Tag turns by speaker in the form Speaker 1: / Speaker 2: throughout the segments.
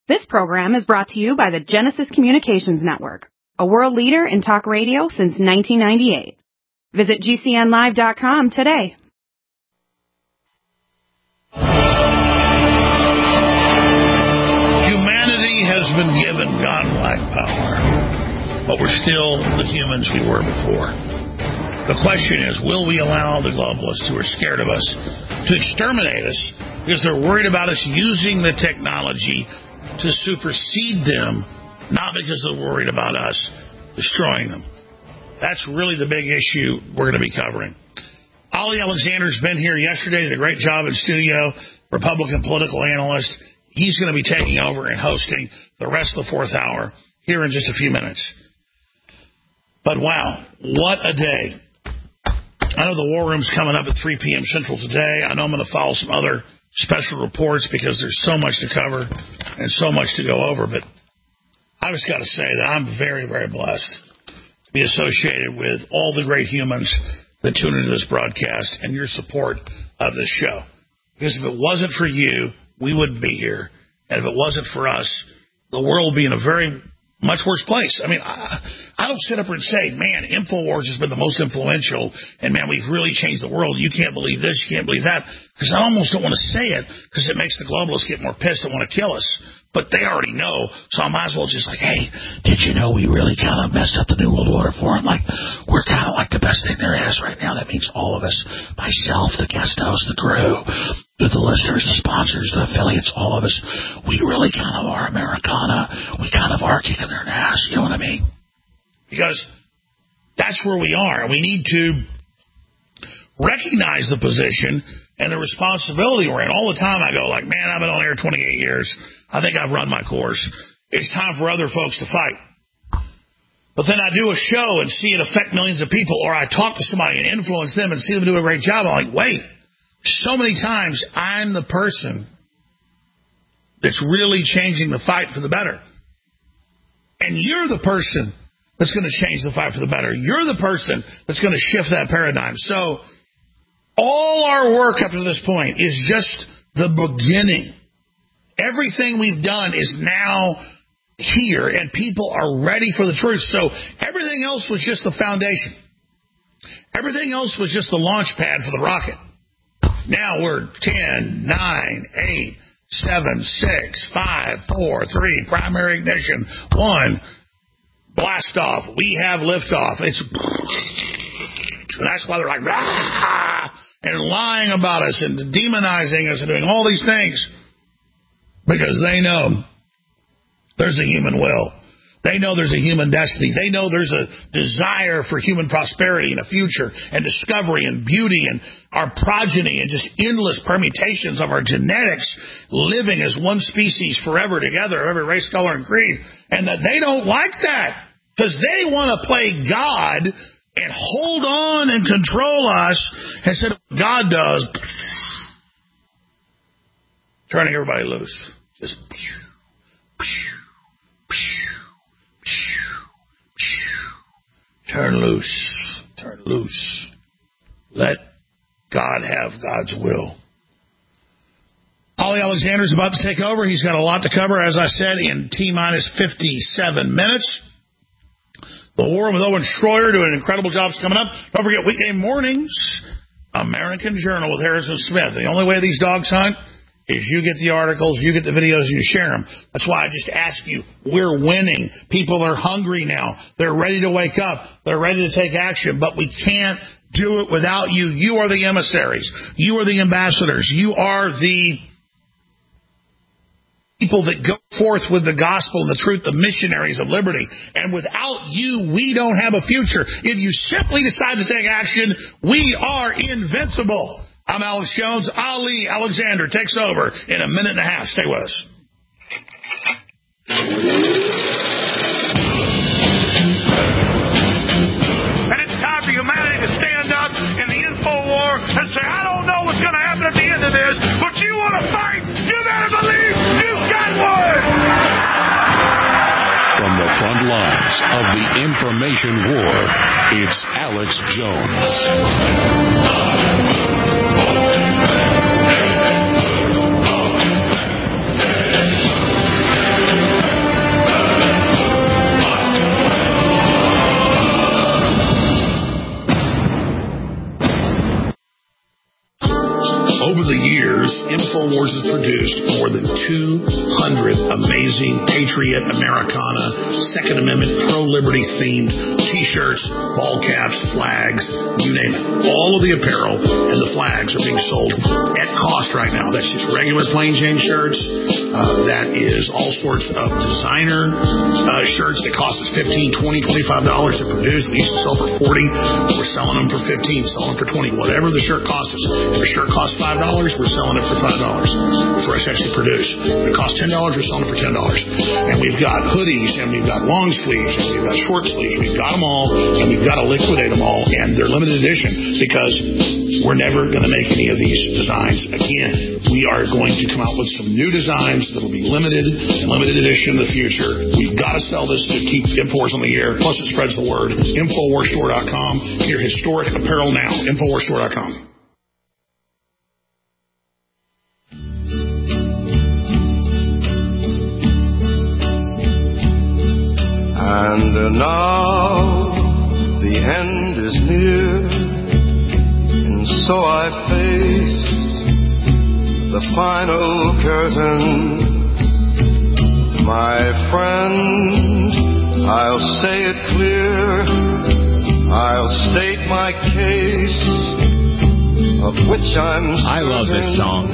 Speaker 1: This program is brought to you by the Genesis Communications Network, a world leader in talk radio since 1998. Visit GCNlive.com today.
Speaker 2: Humanity has been given godlike power, but we're still the humans we were before. The question is, will we allow the globalists who are scared of us to exterminate us because they're worried about us using the technology to supersede them, not because they're worried about us destroying them? That's really the big issue we're going to be covering. Ali Alexander's been here yesterday, did a great job in studio, Republican political analyst. He's going to be taking over and hosting the rest of the fourth hour here in just a few minutes. But wow, what a day. I know the War Room's coming up at 3 p.m. Central today. I know I'm going to follow some other special reports because there's so much to cover and so much to go over. But I just got to say that I'm very, very blessed to be associated with all the great humans that tune into this broadcast and your support of this show. Because if it wasn't for you, we wouldn't be here. And if it wasn't for us, the world would be in a very much worse place. I mean, I don't sit up and say, man, InfoWars has been the most influential, and man, we've really changed the world. You can't believe this, you can't believe that, because I almost don't want to say it, because it makes the globalists get more pissed and want to kill us. But they already know, so I might as well just like, hey, did you know we really kind of messed up the New World Order for them? Like, we're kind of like the best thing there is right now. That means all of us, myself, the guest host, the crew, the listeners, the sponsors, the affiliates, all of us, we really kind of are Americana. We kind of are kicking their ass, you know what I mean? Because that's where we are. We need to recognize the position and the responsibility we're in. All the time I go like, man, I've been on air 28 years. I think I've run my course. It's time for other folks to fight. But then I do a show and see it affect millions of people, or I talk to somebody and influence them and see them do a great job. I'm like, wait, so many times I'm the person that's really changing the fight for the better. And you're the person that's going to change the fight for the better. You're the person that's going to shift that paradigm. So all our work up to this point is just the beginning. Everything we've done is now here, and people are ready for the truth. So everything else was just the foundation. Everything else was just the launch pad for the rocket. Now we're 10, 9, 8, 7, 6, 5, 4, 3, primary ignition, 1, blast off. We have liftoff. It's that's why they're like, rah, and lying about us and demonizing us and doing all these things, because they know there's a human will. They know there's a human destiny. They know there's a desire for human prosperity and a future and discovery and beauty and our progeny and just endless permutations of our genetics living as one species forever together, every race, color, and creed. And that they don't like that because they want to play God and hold on and control us instead of what God does, turning everybody loose. Just turn loose. Turn loose. Let God have God's will. Ali Alexander's about to take over. He's got a lot to cover, as I said, in T-minus 57 minutes. The War with Owen Schroyer doing incredible jobs coming up. Don't forget, weekday mornings, American Journal with Harrison Smith. The only way these dogs hunt is you get the articles, you get the videos, and you share them. That's why I just ask you, we're winning. People are hungry now. They're ready to wake up. They're ready to take action, but we can't do it without you. You are the emissaries. You are the ambassadors. You are the people that go forth with the gospel and the truth, the missionaries of liberty. And without you, we don't have a future. If you simply decide to take action, we are invincible. I'm Alex Jones. Ali Alexander takes over in a minute and a half. Stay with us. And it's time for humanity to stand up in the info war and say, I don't know what's going to happen at the end of this, but you want to fight, you better believe you've got one.
Speaker 3: From the front lines of the information war, it's Alex Jones.
Speaker 2: produced more than 200 amazing Patriot, Americana, Second Amendment, pro-liberty themed T-shirts, ball caps, flags, you name it. All of the apparel and the flags are being sold at cost right now. That's just regular plain Jane shirts. That is all sorts of designer shirts that cost us $15, $20, $25 to produce. We used to sell for $40. We're selling them for $15, selling them for $20. Whatever the shirt costs us. If a shirt costs $5, we're selling it for $5 for us to actually produce. If it costs $10, we're selling it for $10. And we've got hoodies, and we've got long sleeves, and we've got short sleeves. We've got them all, and we've got to liquidate them all. And they're limited edition because we're never going to make any of these designs again. We are going to come out with some new designs that will be limited edition in the future. We've got to sell this to keep InfoWars on the air. Plus, it spreads the word. InfoWarsStore.com. Your historic apparel now. InfoWarsStore.com.
Speaker 4: And now the end is near, and so I face the final curtain. My friend, I'll say it clear, I'll state my case, of which I'm certain.
Speaker 5: I love this song.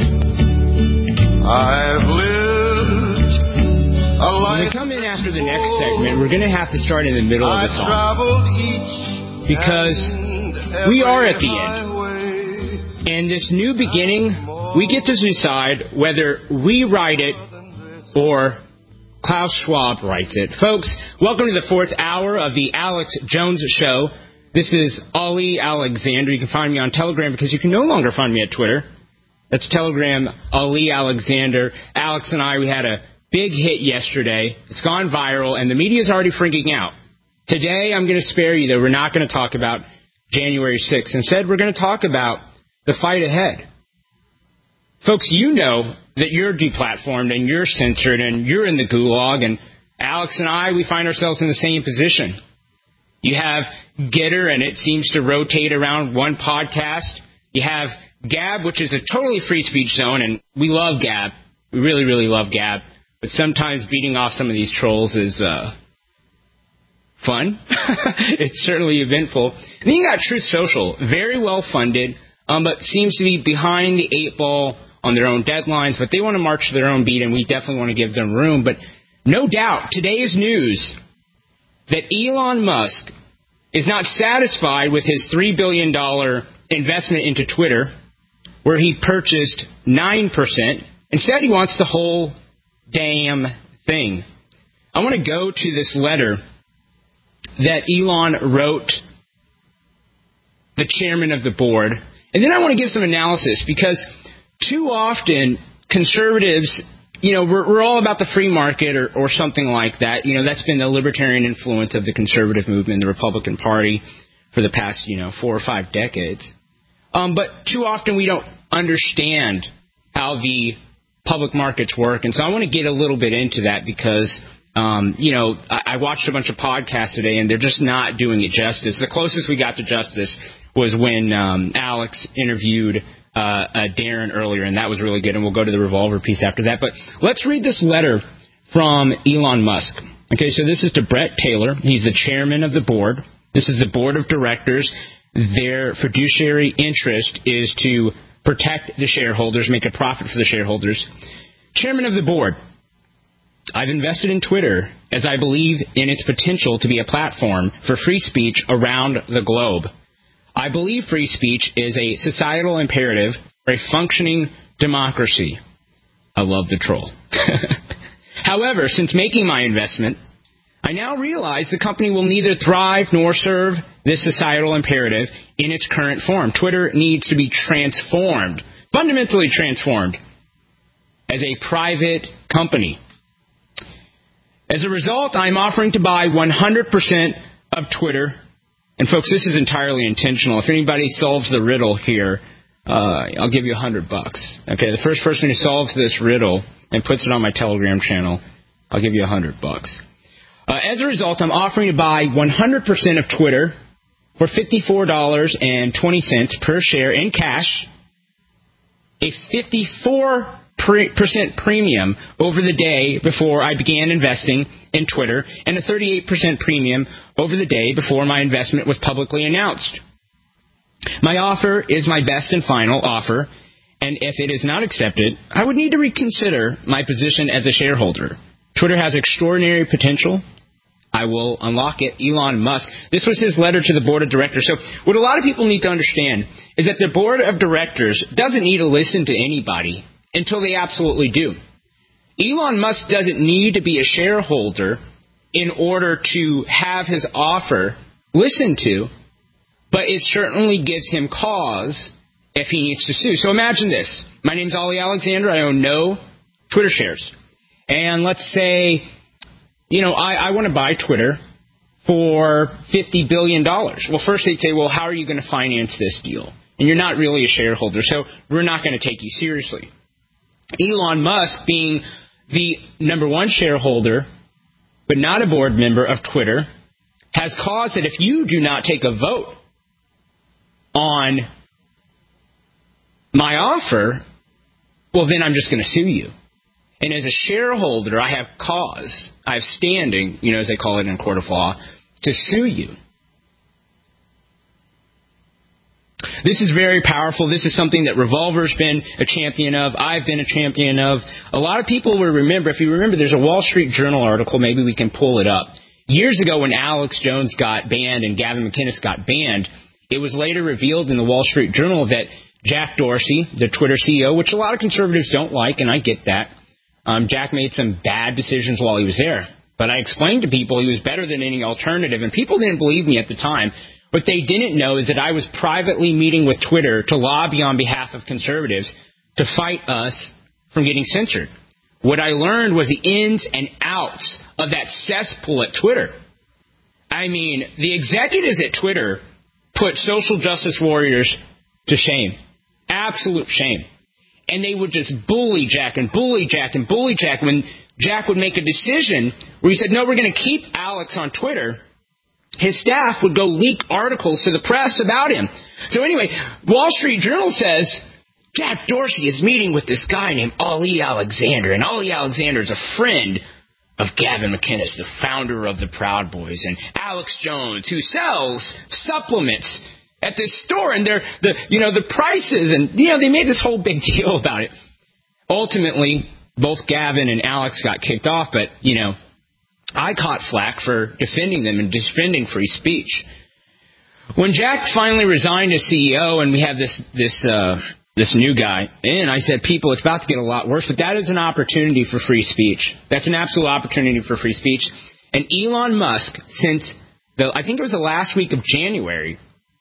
Speaker 4: I've lived a life.
Speaker 5: When we come in after the next segment, we're going to have to start in the middle of the song. Because we are at the end. And this new beginning, we get to decide whether we write it or Klaus Schwab writes it. Folks, welcome to the fourth hour of the Alex Jones Show. This is Ali Alexander. You can find me on Telegram because you can no longer find me at Twitter. That's Telegram, Ali Alexander. Alex and I, we had a big hit yesterday. It's gone viral, and the media's already freaking out. Today, I'm going to spare you, though. We're not going to talk about January 6th. Instead, we're going to talk about the fight ahead. Folks, you know that you're deplatformed and you're censored and you're in the gulag, and Alex and I, we find ourselves in the same position. You have Getter, and it seems to rotate around one podcast. You have Gab, which is a totally free speech zone, and we love Gab. We really, really love Gab. But sometimes beating off some of these trolls is fun. It's certainly eventful. And then you got Truth Social, very well funded, but seems to be behind the eight ball on their own deadlines, but they want to march to their own beat, and we definitely want to give them room. But no doubt, today's news that Elon Musk is not satisfied with his $3 billion investment into Twitter, where he purchased 9%. Instead, he wants the whole damn thing. I want to go to this letter that Elon wrote the chairman of the board, and then I want to give some analysis, because too often conservatives, we're all about the free market or something like that. That's been the libertarian influence of the conservative movement, the Republican Party, for the past 4 or 5 decades. But too often we don't understand how the public markets work, and so I want to get a little bit into that because I watched a bunch of podcasts today, and they're just not doing it justice. The closest we got to justice was when Alex interviewed Darren earlier, and that was really good, and we'll go to the revolver piece after that. But let's read this letter from Elon Musk. Okay, so this is to Brett Taylor. He's the chairman of the board. This is the board of directors. Their fiduciary interest is to protect the shareholders, make a profit for the shareholders. Chairman of the board, I've invested in Twitter as I believe in its potential to be a platform for free speech around the globe. I believe free speech is a societal imperative for a functioning democracy. I love the troll. However, since making my investment, I now realize the company will neither thrive nor serve this societal imperative in its current form. Twitter needs to be transformed, fundamentally transformed, as a private company. As a result, I'm offering to buy 100% of Twitter. And folks, this is entirely intentional. If anybody solves the riddle here, I'll give you $100. Okay, the first person who solves this riddle and puts it on my Telegram channel, I'll give you $100. As a result, I'm offering to buy 100% of Twitter for $54.20 per share in cash, a 54% premium over the day before I began investing in Twitter, and a 38% premium over the day before my investment was publicly announced. My offer is my best and final offer, and if it is not accepted, I would need to reconsider my position as a shareholder. Twitter has extraordinary potential. I will unlock it. Elon Musk. This was his letter to the board of directors. So what a lot of people need to understand is that the board of directors doesn't need to listen to anybody until they absolutely do. Elon Musk doesn't need to be a shareholder in order to have his offer listened to, but it certainly gives him cause if he needs to sue. So imagine this. My name's Ollie Alexander. I own no Twitter shares. And let's say, I want to buy Twitter for $50 billion. Well, first they'd say, well, how are you going to finance this deal? And you're not really a shareholder, so we're not going to take you seriously. Elon Musk, being the number one shareholder, but not a board member of Twitter, has caused that if you do not take a vote on my offer, well, then I'm just going to sue you. And as a shareholder, I have cause, I have standing, as they call it in a court of law, to sue you. This is very powerful. This is something that Revolver's been a champion of. I've been a champion of. A lot of people will remember, if you remember, there's a Wall Street Journal article, maybe we can pull it up. Years ago when Alex Jones got banned and Gavin McInnes got banned, it was later revealed in the Wall Street Journal that Jack Dorsey, the Twitter CEO, which a lot of conservatives don't like, and I get that, Jack made some bad decisions while he was there. But I explained to people he was better than any alternative, and people didn't believe me at the time. What they didn't know is that I was privately meeting with Twitter to lobby on behalf of conservatives to fight us from getting censored. What I learned was the ins and outs of that cesspool at Twitter. I mean, the executives at Twitter put social justice warriors to shame. Absolute shame. And they would just bully Jack and bully Jack and bully Jack. When Jack would make a decision where he said, no, we're going to keep Alex on Twitter, his staff would go leak articles to the press about him. So anyway, Wall Street Journal says, Jack Dorsey is meeting with this guy named Ollie Alexander. And Ollie Alexander is a friend of Gavin McInnes, the founder of the Proud Boys. And Alex Jones, who sells supplements at this store, and the prices, and they made this whole big deal about it. Ultimately, both Gavin and Alex got kicked off, but I caught flack for defending them and defending free speech. When Jack finally resigned as CEO, and we have this new guy in, I said, people, it's about to get a lot worse, but that is an opportunity for free speech. That's an absolute opportunity for free speech. And Elon Musk, since I think it was the last week of January,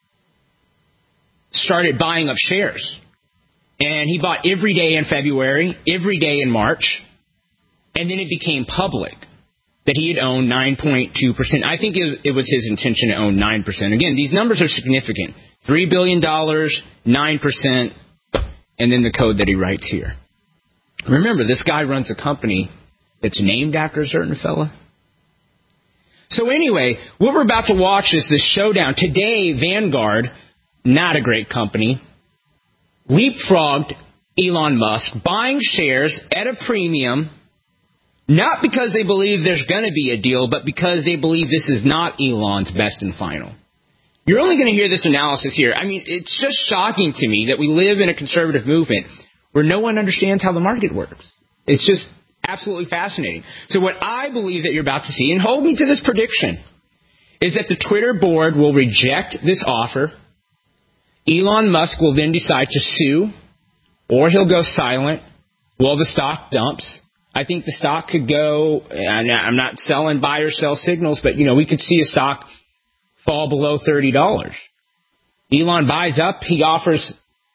Speaker 5: started buying up shares. And he bought every day in February, every day in March, and then it became public that he had owned 9.2%. I think it was his intention to own 9%. Again, these numbers are significant. $3 billion, 9%, and then the code that he writes here. Remember, this guy runs a company that's named after a certain fella. So anyway, what we're about to watch is this showdown. Today, Vanguard, not a great company, leapfrogged Elon Musk, buying shares at a premium, not because they believe there's going to be a deal, but because they believe this is not Elon's best and final. You're only going to hear this analysis here. I mean, it's just shocking to me that we live in a conservative movement where no one understands how the market works. It's just absolutely fascinating. So what I believe that you're about to see, and hold me to this prediction, is that the Twitter board will reject this offer. Elon Musk will then decide to sue, or he'll go silent while the stock dumps. I think the stock could go, I'm not selling buy or sell signals, but, we could see a stock fall below $30. Elon buys up, he offers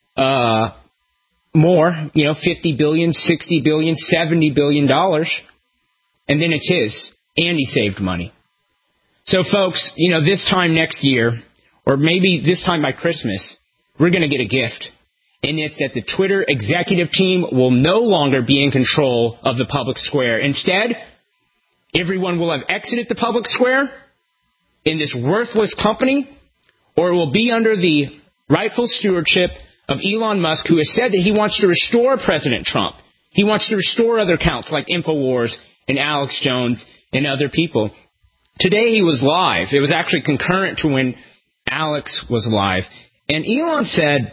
Speaker 5: more, $50 billion, $60 billion, $70 billion, and then it's his, and he saved money. So, folks, this time next year, or maybe this time by Christmas, we're going to get a gift. And it's that the Twitter executive team will no longer be in control of the public square. Instead, everyone will have exited the public square in this worthless company, or it will be under the rightful stewardship of Elon Musk, who has said that he wants to restore President Trump. He wants to restore other accounts like InfoWars and Alex Jones and other people. Today he was live. It was actually concurrent to when Alex was live. And Elon said,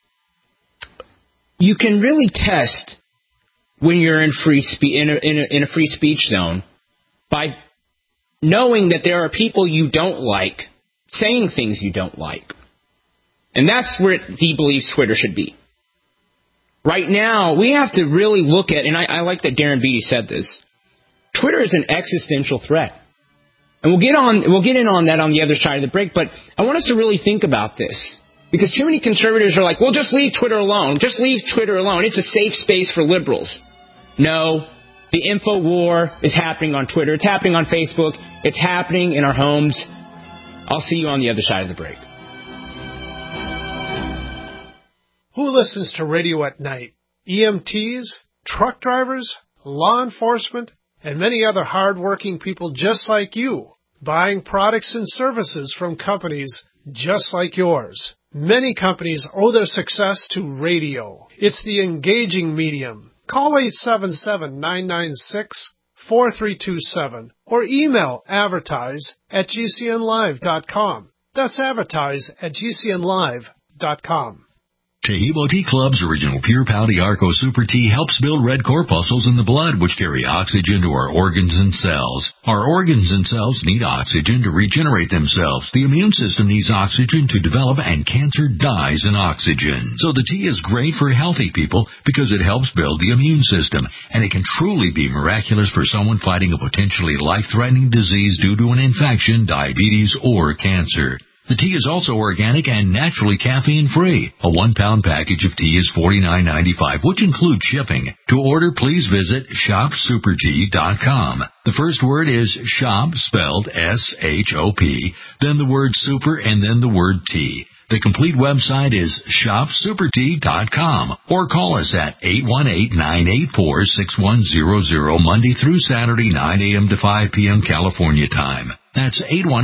Speaker 5: you can really test when you're in in a free speech zone by knowing that there are people you don't like saying things you don't like. And that's where he believes Twitter should be. Right now, we have to really look at, and I like that Darren Beattie said this, Twitter is an existential threat. And we'll get in on that on the other side of the break, but I want us to really think about this. Because too many conservatives are like, well, just leave Twitter alone. Just leave Twitter alone. It's a safe space for liberals. No, the info war is happening on Twitter. It's happening on Facebook. It's happening in our homes. I'll see you on the other side of the break.
Speaker 6: Who listens to radio at night? EMTs, truck drivers, law enforcement, and many other hard-working people just like you, buying products and services from companies just like yours. Many companies owe their success to radio. It's the engaging medium. Call 877-996-4327 or email advertise@gcnlive.com. That's advertise@gcnlive.com.
Speaker 7: Taheebo Tea Club's original Pure Pouty Arco Super Tea helps build red corpuscles in the blood, which carry oxygen to our organs and cells. Our organs and cells need oxygen to regenerate themselves. The immune system needs oxygen to develop, and cancer dies in oxygen. So the tea is great for healthy people because it helps build the immune system, and it can truly be miraculous for someone fighting a potentially life-threatening disease due to an infection, diabetes, or cancer. The tea is also organic and naturally caffeine-free. A 1-pound package of tea is $49.95, which includes shipping. To order, please visit shopsupertea.com. The first word is shop, spelled S-H-O-P, then the word super, and then the word tea. The complete website is shopsupertea.com, or call us at 818-984-6100 Monday through Saturday, 9 a.m. to 5 p.m. California time. That's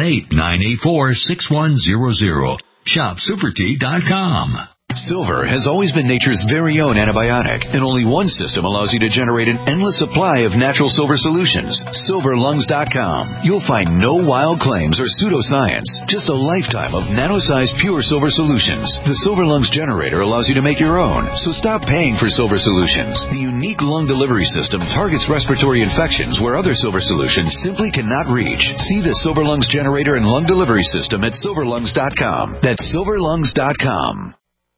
Speaker 7: 818-984-6100. Shopsupertea.com.
Speaker 8: Silver has always been nature's very own antibiotic, and only one system allows you to generate an endless supply of natural silver solutions. SilverLungs.com. You'll find no wild claims or pseudoscience, just a lifetime of nano-sized pure silver solutions. The Silver Lungs generator allows you to make your own, so stop paying for silver solutions. The unique lung delivery system targets respiratory infections where other silver solutions simply cannot reach. See the Silver Lungs generator and lung delivery system at SilverLungs.com. That's SilverLungs.com.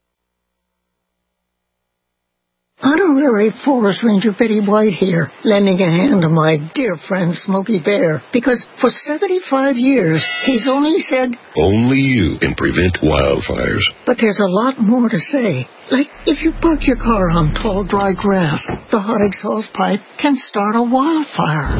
Speaker 9: Honorary Forest Ranger Betty White here, lending a hand to my dear friend Smokey Bear, because for 75 years, he's only said,
Speaker 3: Only you can prevent wildfires.
Speaker 9: But there's a lot more to say. Like, if you park your car on tall, dry grass, the hot exhaust pipe can start a wildfire.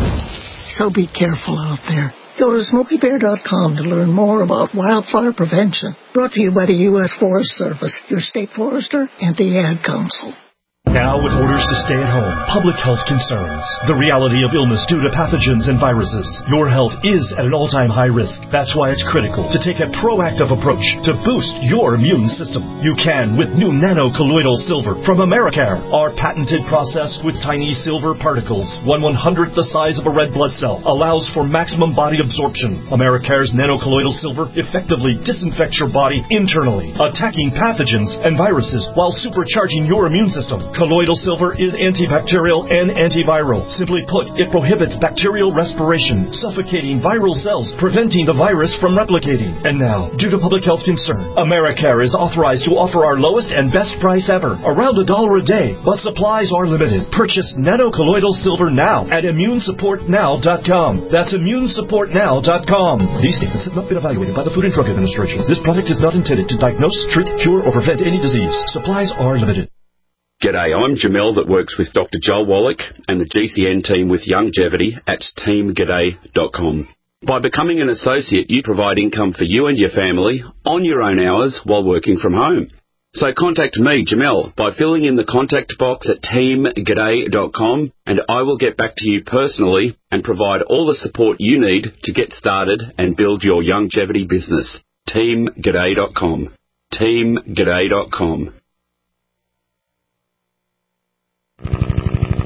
Speaker 9: So be careful out there. Go to SmokeyBear.com to learn more about wildfire prevention. Brought to you by the U.S. Forest Service, your state forester, and the Ad Council.
Speaker 10: Now, with orders to stay at home, public health concerns, the reality of illness due to pathogens and viruses, your health is at an all-time high risk. That's why it's critical to take a proactive approach to boost your immune system. You can with new nano-colloidal silver from Americare. Our patented process with tiny silver particles, 1/100th the size of a red blood cell, allows for maximum body absorption. Americare's nano-colloidal silver effectively disinfects your body internally, attacking pathogens and viruses while supercharging your immune system. Colloidal silver is antibacterial and antiviral. Simply put, it prohibits bacterial respiration, suffocating viral cells, preventing the virus from replicating. And now, due to public health concern, Americare is authorized to offer our lowest and best price ever, around $1 a day, but supplies are limited. Purchase nano-colloidal silver now at ImmuneSupportNow.com. That's ImmuneSupportNow.com. These statements have not been evaluated by the Food and Drug Administration. This product is not intended to diagnose, treat, cure, or prevent any disease. Supplies are limited.
Speaker 11: G'day, I'm Jamel that works with Dr. Joel Wallach and the GCN team with Longevity at teamg'day.com. By becoming an associate, you provide income for you and your family on your own hours while working from home. So contact me, Jamel, by filling in the contact box at teamg'day.com, and I will get back to you personally and provide all the support you need to get started and build your longevity business. teamg'day.com. teamg'day.com.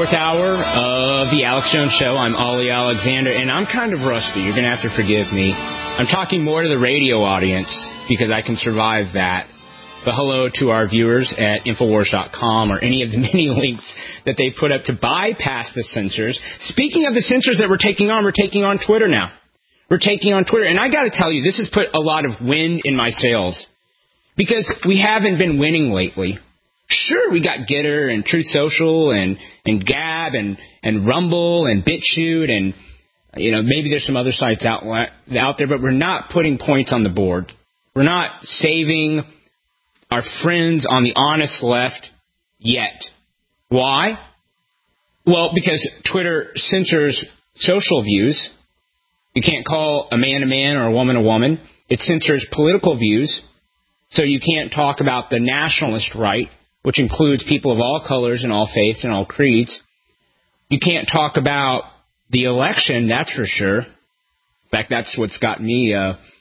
Speaker 5: fourth hour of the Alex Jones Show. I'm Ollie Alexander, and I'm kind of rusty. You're going to have to forgive me. I'm talking more to the radio audience because I can survive that. But hello to our viewers at Infowars.com or any of the many links that they put up to bypass the censors. Speaking of the censors that we're taking on Twitter now. We're taking on Twitter. And I got to tell you, this has put a lot of wind in my sails because we haven't been winning lately. Sure, we got Getter and Truth Social and Gab and Rumble and BitChute and, maybe there's some other sites out there, but we're not putting points on the board. We're not saving our friends on the honest left yet. Why? Well, because Twitter censors social views. You can't call a man or a woman. It censors political views. So you can't talk about the nationalist right, which includes people of all colors and all faiths and all creeds. You can't talk about the election, that's for sure. In fact, that's what's got me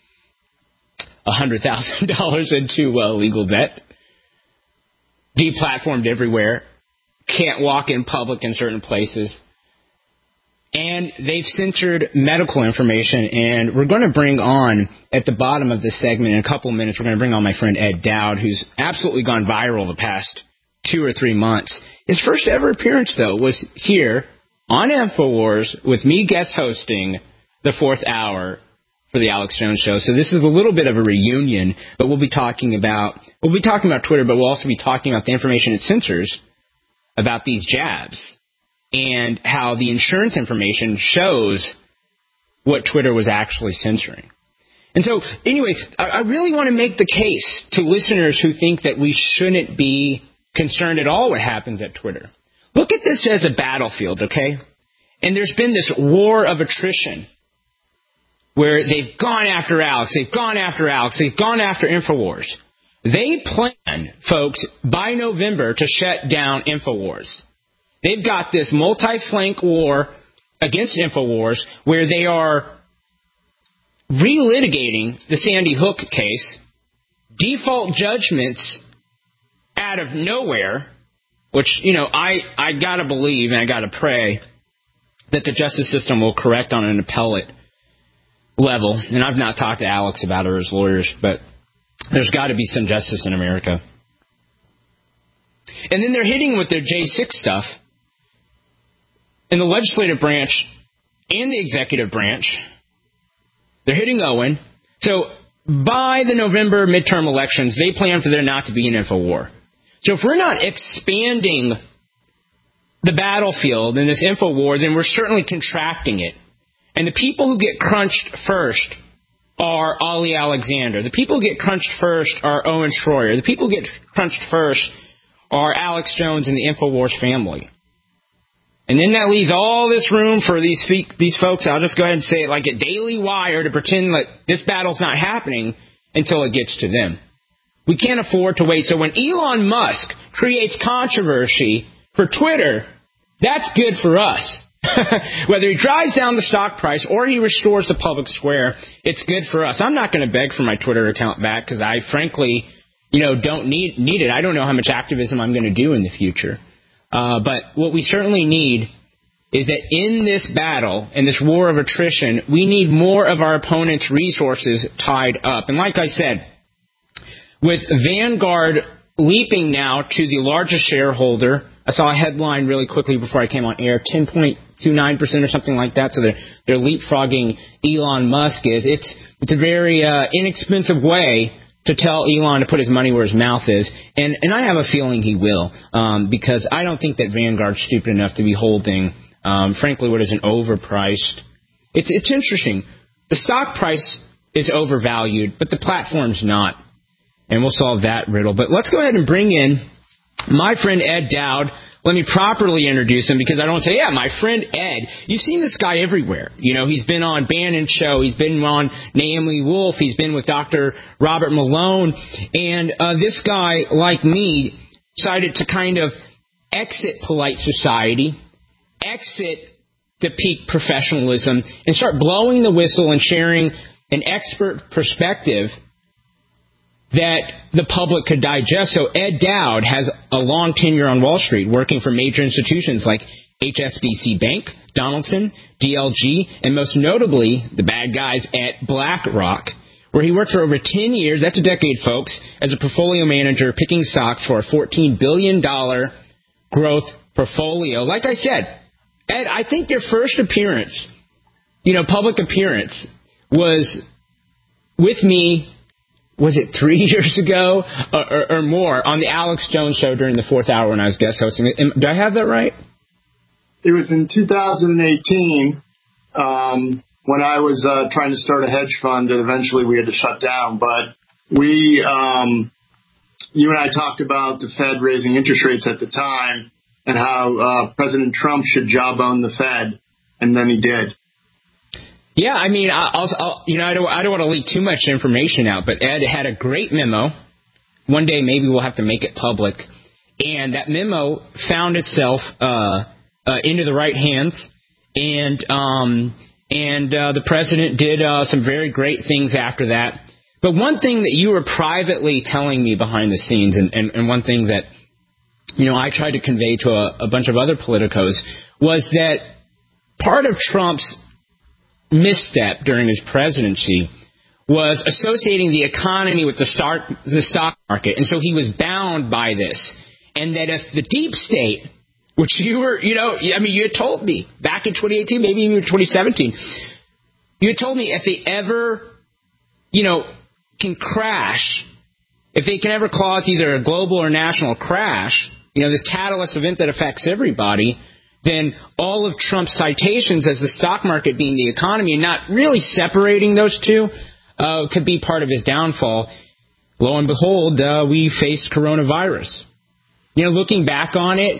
Speaker 5: $100,000 into legal debt. Deplatformed everywhere. Can't walk in public in certain places. And they've censored medical information. And we're going to bring on, at the bottom of this segment, in a couple of minutes, we're going to bring on my friend Ed Dowd, who's absolutely gone viral the past 2 or 3 months. His first ever appearance, though, was here on InfoWars with me guest hosting the fourth hour for the Alex Jones Show. So this is a little bit of a reunion, but we'll be talking about Twitter, but we'll also be talking about the information it censors about these jabs and how the insurance information shows what Twitter was actually censoring. And so, anyway, I really want to make the case to listeners who think that we shouldn't be concerned at all what happens at Twitter. Look at this as a battlefield, okay? And there's been this war of attrition where they've gone after Alex, they've gone after InfoWars. They plan, folks, by November to shut down InfoWars. They've got this multi-flank war against InfoWars where they are relitigating the Sandy Hook case, default judgments out of nowhere, which, I got to believe and I got to pray that the justice system will correct on an appellate level. And I've not talked to Alex about it or his lawyers, but there's got to be some justice in America. And then they're hitting with their J6 stuff in the legislative branch and the executive branch. They're hitting Owen. So by the November midterm elections, they plan for there not to be an info war. So if we're not expanding the battlefield in this info war, then we're certainly contracting it. And the people who get crunched first are Ollie Alexander. The people who get crunched first are Owen Schroyer. The people who get crunched first are Alex Jones and the InfoWars family. And then that leaves all this room for these folks, I'll just go ahead and say it like a Daily Wire, to pretend that this battle's not happening until it gets to them. We can't afford to wait. So when Elon Musk creates controversy for Twitter, that's good for us. Whether he drives down the stock price or he restores the public square, it's good for us. I'm not going to beg for my Twitter account back because I frankly, don't need it. I don't know how much activism I'm going to do in the future. But what we certainly need is that in this battle, in this war of attrition, we need more of our opponents' resources tied up. And like I said, with Vanguard leaping now to the largest shareholder, I saw a headline really quickly before I came on air, 10.29% or something like that. So they're leapfrogging Elon Musk. It's a very inexpensive way to tell Elon to put his money where his mouth is. And I have a feeling he will, because I don't think that Vanguard's stupid enough to be holding, frankly, what is an overpriced. It's interesting. The stock price is overvalued, but the platform's not. And we'll solve that riddle. But let's go ahead and bring in my friend Ed Dowd. Let me properly introduce him because I don't say, yeah, my friend Ed. You've seen this guy everywhere. He's been on Bannon's show. He's been on Naomi Wolf. He's been with Dr. Robert Malone. And this guy, like me, decided to kind of exit polite society, exit the peak professionalism, and start blowing the whistle and sharing an expert perspective that the public could digest. So Ed Dowd has a long tenure on Wall Street, working for major institutions like HSBC Bank, Donaldson, DLG, and most notably, the bad guys at BlackRock, where he worked for over 10 years, that's a decade, folks, as a portfolio manager picking stocks for a $14 billion growth portfolio. Like I said, Ed, I think your first appearance, public appearance, was with me, was it 3 years ago or more, on the Alex Jones Show during the fourth hour when I was guest hosting it. Do I have that right?
Speaker 12: It was in 2018 when I was trying to start a hedge fund that eventually we had to shut down. But you and I talked about the Fed raising interest rates at the time and how President Trump should jawbone the Fed, and then he did.
Speaker 5: Yeah, I mean, I don't want to leak too much information out, but Ed had a great memo. One day maybe we'll have to make it public. And that memo found itself into the right hands, and the president did some very great things after that. But one thing that you were privately telling me behind the scenes, and one thing that I tried to convey to a bunch of other politicos, was that part of Trump's misstep during his presidency was associating the economy with the stock market, and so he was bound by this. And that if the deep state, which you were, you had told me back in 2018, maybe even 2017, you had told me if they ever, can crash, if they can ever cause either a global or national crash, this catalyst event that affects everybody, then all of Trump's citations as the stock market being the economy and not really separating those two could be part of his downfall. Lo and behold, we faced coronavirus. Looking back on it,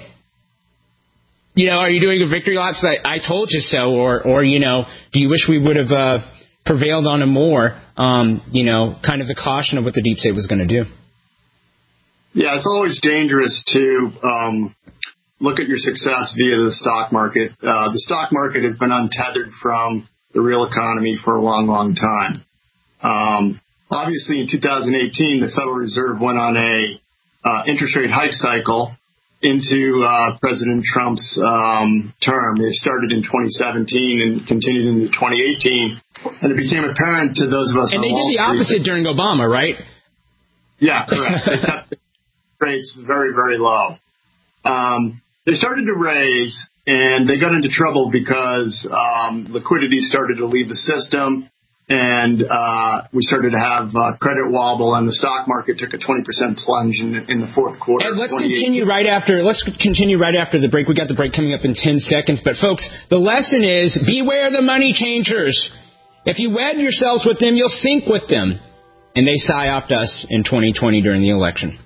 Speaker 5: are you doing a victory lap? I told you so, or do you wish we would have prevailed on him more? Kind of the caution of what the deep state was going to do.
Speaker 12: Yeah, it's always dangerous to look at your success via the stock market. The stock market has been untethered from the real economy for a long, long time. Obviously, in 2018, the Federal Reserve went on a interest rate hike cycle into President Trump's term. It started in 2017 and continued into 2018, and it became apparent to those of us.
Speaker 5: And they did the opposite during Obama, right?
Speaker 12: Yeah, correct. They kept rates very, very low. They started to raise, and they got into trouble because liquidity started to leave the system. And we started to have credit wobble, and the stock market took a 20% plunge in the fourth quarter.
Speaker 5: And let's continue right after the break. We got the break coming up in 10 seconds. But folks, the lesson is beware the money changers. If you wed yourselves with them, you'll sink with them. And they psyoped us in 2020 during the election.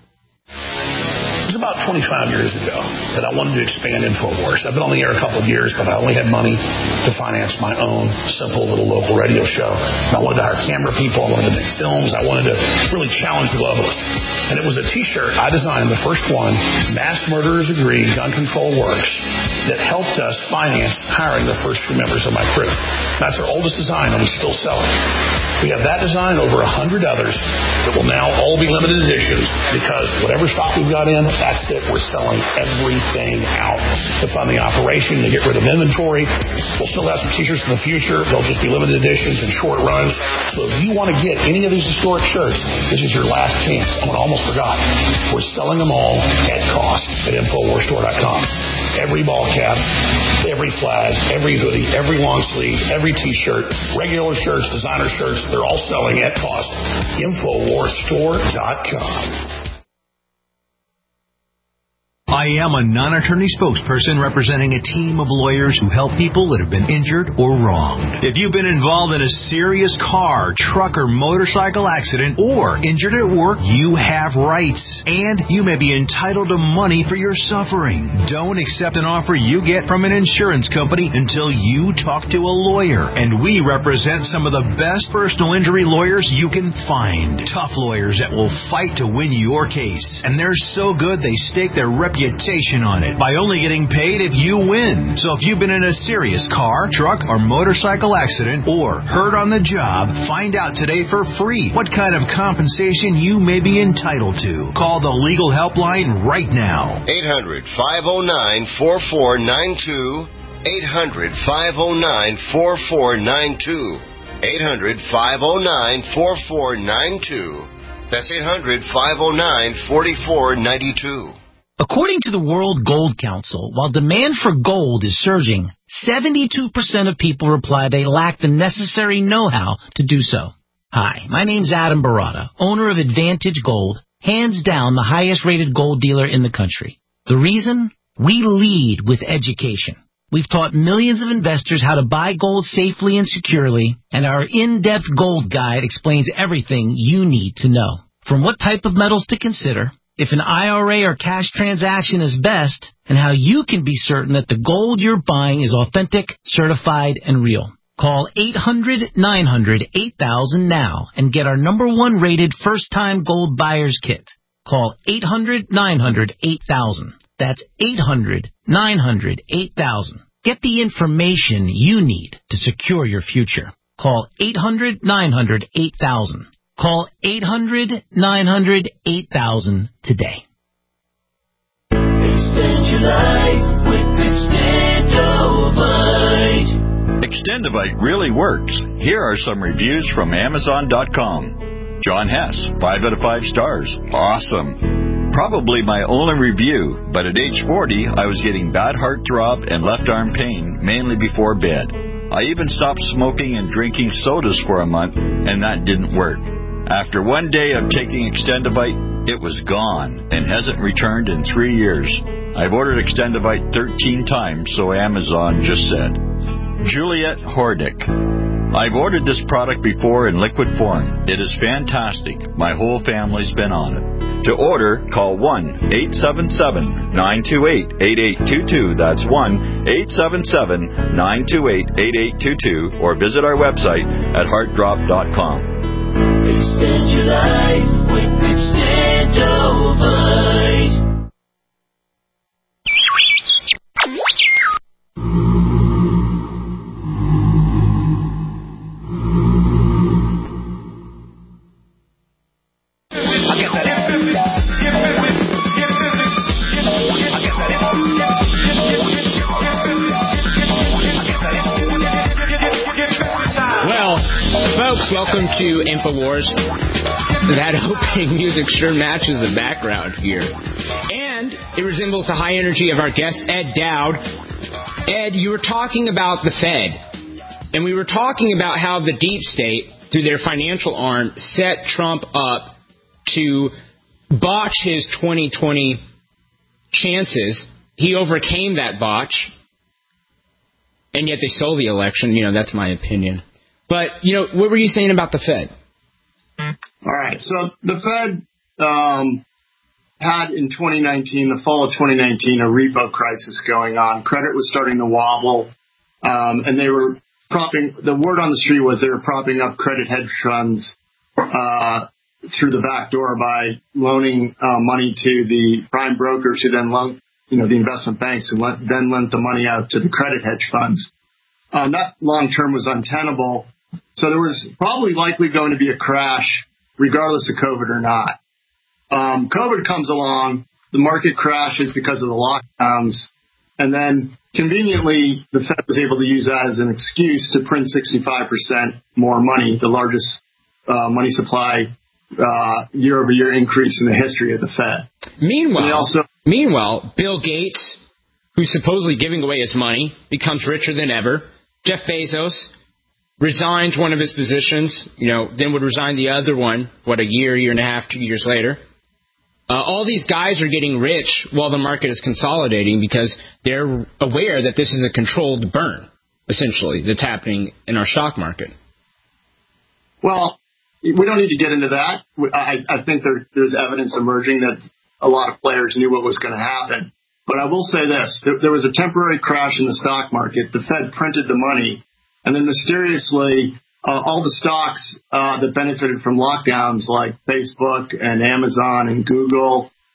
Speaker 2: It was about 25 years ago that I wanted to expand InfoWars. I've been on the air a couple of years, but I only had money to finance my own simple little local radio show. And I wanted to hire camera people. I wanted to make films. I wanted to really challenge the globalists. And it was a T-shirt I designed, the first one, Mass Murderers Agree, Gun Control Works, that helped us finance hiring the first few members of my crew. That's our oldest design, and we still sell it. We have that design, over 100 others that will now all be limited editions, because whatever stock we've got in, that's it. We're selling everything out to fund the operation, to get rid of inventory. We'll still have some T-shirts in the future. They'll just be limited editions and short runs. So if you want to get any of these historic shirts, this is your last chance. I almost forgot. We're selling them all at cost at InfoWarsStore.com. Every ball cap, every flag, every hoodie, every long sleeve, every T-shirt, regular shirts, designer shirts, they're all selling at cost. InfoWarsStore.com.
Speaker 13: I am a non-attorney spokesperson representing a team of lawyers who help people that have been injured or wronged. If you've been involved in a serious car, truck, or motorcycle accident, or injured at work, you have rights, and you may be entitled to money for your suffering. Don't accept an offer you get from an insurance company until you talk to a lawyer, and we represent some of the best personal injury lawyers you can find. Tough lawyers that will fight to win your case, and they're so good they stake their reputation reputation on it by only getting paid if you win. So if you've been in a serious car, truck, or motorcycle accident or hurt on the job, find out today for free what kind of compensation you may be entitled to. Call the legal helpline right now.
Speaker 14: 800-509-4492. 800-509-4492. 800-509-4492. That's 800-509-4492.
Speaker 15: According to the World Gold Council, while demand for gold is surging, 72% of people reply they lack the necessary know-how to do so. Hi, my name's Adam Barata, owner of Advantage Gold, hands down the highest-rated gold dealer in the country. The reason? We lead with education. We've taught millions of investors how to buy gold safely and securely, and our in-depth gold guide explains everything you need to know. From what type of metals to consider, if an IRA or cash transaction is best, and how you can be certain that the gold you're buying is authentic, certified, and real. Call 800-900-8000 now and get our #1 rated first-time gold buyer's kit. Call 800-900-8000. That's 800-900-8000. Get the information you need to secure your future. Call 800-900-8000. Call 800-900-8000 today.
Speaker 16: Extend your life with Extendovite.
Speaker 17: Extendovite really works. Here are some reviews from Amazon.com. John Hess, 5 out of 5 stars. Awesome. Probably my only review, but at age 40, I was getting bad heartthrob and left arm pain, mainly before bed. I even stopped smoking and drinking sodas for a month, and that didn't work. After one day of taking Extendovite, it was gone and hasn't returned in 3 years. I've ordered Extendovite 13 times, so Amazon just said. Juliet Hordick. I've ordered this product before in liquid form. It is fantastic. My whole family's been on it. To order, call 1-877-928-8822. That's 1-877-928-8822. Or visit our website at heartdrop.com.
Speaker 16: Extend your life with Extendovite.
Speaker 5: Folks, welcome to InfoWars. That opening music sure matches the background here. And it resembles the high energy of our guest, Ed Dowd. Ed, you were talking about the Fed. And we were talking about how the deep state, through their financial arm, set Trump up to botch his 2020 chances. He overcame that botch. And yet they stole the election. You know, that's my opinion. But, you know, what were you saying about the Fed?
Speaker 12: All right. So the Fed had in 2019, the fall of 2019, a repo crisis going on. Credit was starting to wobble. And they were the word on the street was they were propping up credit hedge funds through the back door by loaning money to the prime brokers who then loaned, the investment banks who then lent the money out to the credit hedge funds. That long term was untenable. So there was probably likely going to be a crash regardless of COVID or not. COVID comes along, the market crashes because of the lockdowns, and then conveniently the Fed was able to use that as an excuse to print 65% more money, the largest money supply year-over-year increase in the history of the Fed.
Speaker 5: Meanwhile, Bill Gates, who's supposedly giving away his money, becomes richer than ever. Jeff Bezos resigns one of his positions, then would resign the other one, a year and a half, 2 years later. All these guys are getting rich while the market is consolidating because they're aware that this is a controlled burn, essentially, that's happening in our stock market.
Speaker 12: Well, we don't need to get into that. I think there's evidence emerging that a lot of players knew what was going to happen. But I will say this. There was a temporary crash in the stock market. The Fed printed the money, and then mysteriously all the stocks that benefited from lockdowns like Facebook and Amazon and Google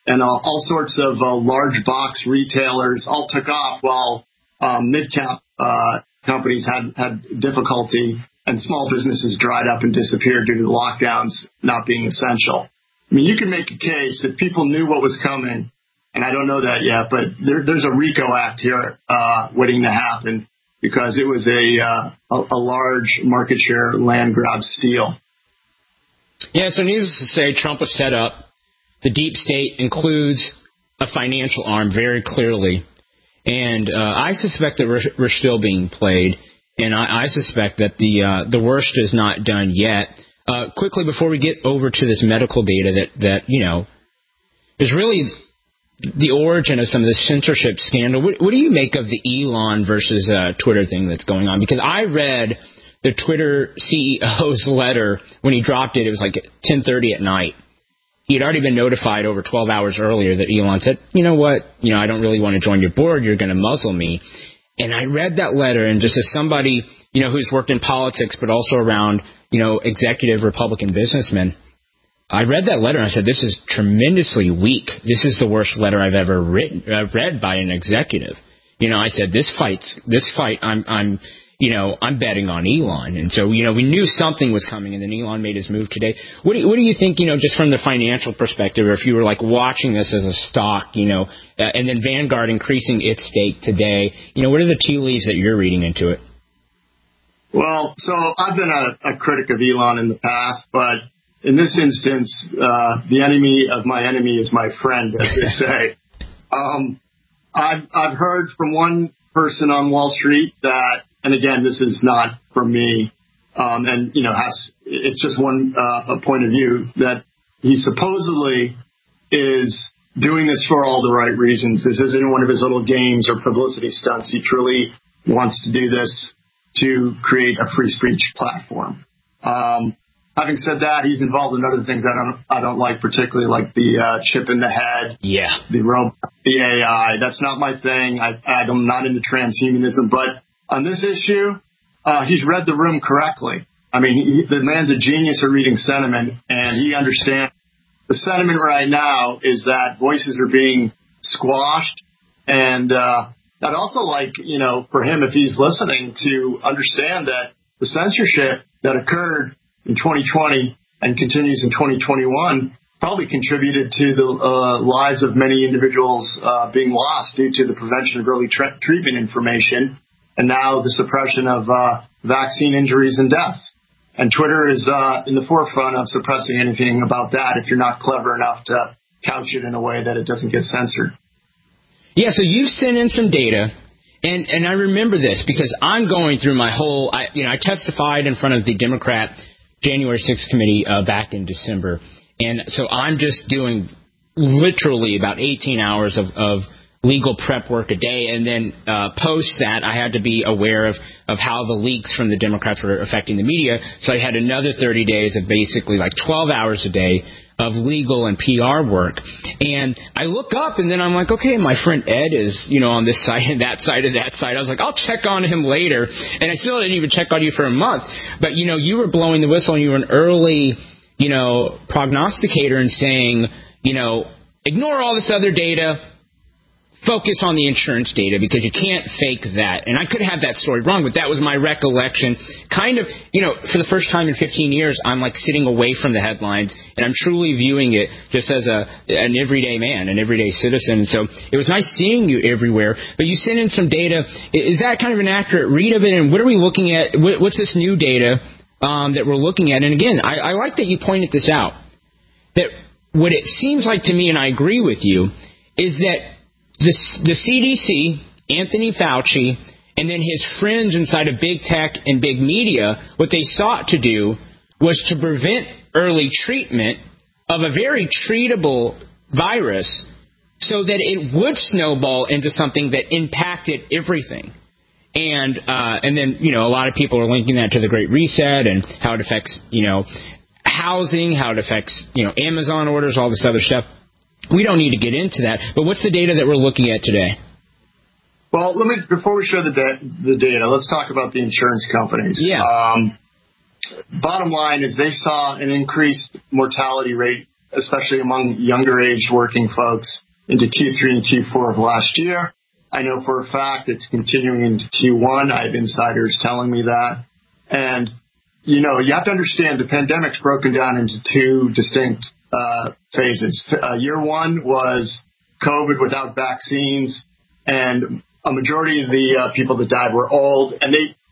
Speaker 12: and all sorts of large box retailers all took off while mid-cap companies had difficulty, and small businesses dried up and disappeared due to the lockdowns not being essential. I mean, you can make a case if people knew what was coming, and I don't know that yet, but there's a RICO Act here waiting to happen because it was a large market share land grab steal.
Speaker 5: Yeah, so needless to say, Trump was set up. The deep state includes a financial arm very clearly. And I suspect that we're still being played. And I suspect that the worst is not done yet. Quickly, before we get over to this medical data that is really the origin of some of this censorship scandal, what do you make of the Elon versus Twitter thing that's going on? Because I read the Twitter CEO's letter when he dropped it. It was like 10:30 at night. He had already been notified over 12 hours earlier that Elon said, you know what, I don't really want to join your board. You're going to muzzle me. And I read that letter, and just as somebody, who's worked in politics but also around, executive Republican businessmen, I read that letter and I said, this is tremendously weak. This is the worst letter I've ever read by an executive. I said, this fight, I'm betting on Elon. And so, we knew something was coming, and then Elon made his move today. What do you think, just from the financial perspective, or if you were like watching this as a stock, and then Vanguard increasing its stake today, what are the tea leaves that you're reading into it?
Speaker 12: Well, so I've been a critic of Elon in the past, but in this instance, the enemy of my enemy is my friend, as they say. I've heard from one person on Wall Street that, and again, this is not from me, and it's just one point of view, that he supposedly is doing this for all the right reasons. This isn't one of his little games or publicity stunts. He truly wants to do this to create a free speech platform. Having said that, he's involved in other things I don't like, particularly like the chip in the head, the robot, the AI. That's not my thing. I'm not into transhumanism, but on this issue, he's read the room correctly. I mean, the man's a genius at reading sentiment, and he understands the sentiment right now is that voices are being squashed, and I'd also like, for him, if he's listening, to understand that the censorship that occurred in 2020 and continues in 2021 probably contributed to the lives of many individuals being lost due to the prevention of early treatment information, and now the suppression of vaccine injuries and deaths. And Twitter is in the forefront of suppressing anything about that if you're not clever enough to couch it in a way that it doesn't get censored.
Speaker 5: Yeah, so you've sent in some data, and I remember this because I'm going through my whole, I testified in front of the Democrat January 6th committee back in December, and so I'm just doing literally about 18 hours of legal prep work a day, and then post that I had to be aware of how the leaks from the Democrats were affecting the media, so I had another 30 days of basically like 12 hours a day of legal and PR work. And I look up, and then I'm like, okay, my friend Ed is, on this side and that side of that side. I was like, I'll check on him later. And I still didn't even check on you for a month. But, you were blowing the whistle, and you were an early, prognosticator and saying, ignore all this other data. Focus on the insurance data because you can't fake that. And I could have that story wrong, but that was my recollection. Kind of, for the first time in 15 years, I'm like sitting away from the headlines, and I'm truly viewing it just as an everyday man, an everyday citizen. So it was nice seeing you everywhere. But you sent in some data. Is that kind of an accurate read of it? And what are we looking at? What's this new data that we're looking at? And again, I like that you pointed this out. That what it seems like to me, and I agree with you, is that the CDC, Anthony Fauci, and then his friends inside of big tech and big media, what they sought to do was to prevent early treatment of a very treatable virus so that it would snowball into something that impacted everything. And then, a lot of people are linking that to the Great Reset and how it affects, housing, how it affects, Amazon orders, all this other stuff. We don't need to get into that, but what's the data that we're looking at today?
Speaker 12: Well, before we show the data, let's talk about the insurance companies.
Speaker 5: Yeah.
Speaker 12: Bottom line is they saw an increased mortality rate especially among younger aged working folks, into Q3 and Q4 of last year. I know for a fact it's continuing into Q1. I have insiders telling me that. And, you have to understand the pandemic's broken down into two distinct phases. Year one was COVID without vaccines, and a majority of the people that died were old, and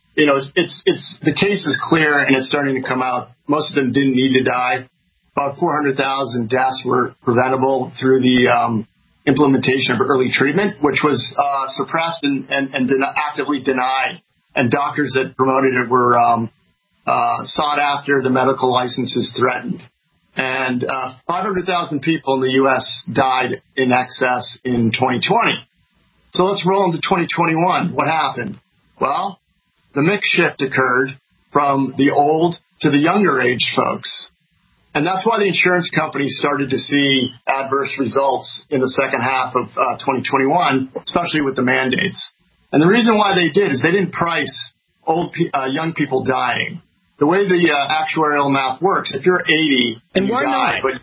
Speaker 12: the case is clear and it's starting to come out. Most of them didn't need to die. About 400,000 deaths were preventable through the implementation of early treatment, which was suppressed and actively denied. And doctors that promoted it were sought after, the medical licenses threatened. And 500,000 people in the U.S. died in excess in 2020. So let's roll into 2021. What happened? Well, the mix shift occurred from the old to the younger age folks. And that's why the insurance companies started to see adverse results in the second half of 2021, especially with the mandates. And the reason why they did is they didn't price young people dying. The way the actuarial math works, if you're 80 and
Speaker 5: why
Speaker 12: you die,
Speaker 5: not? But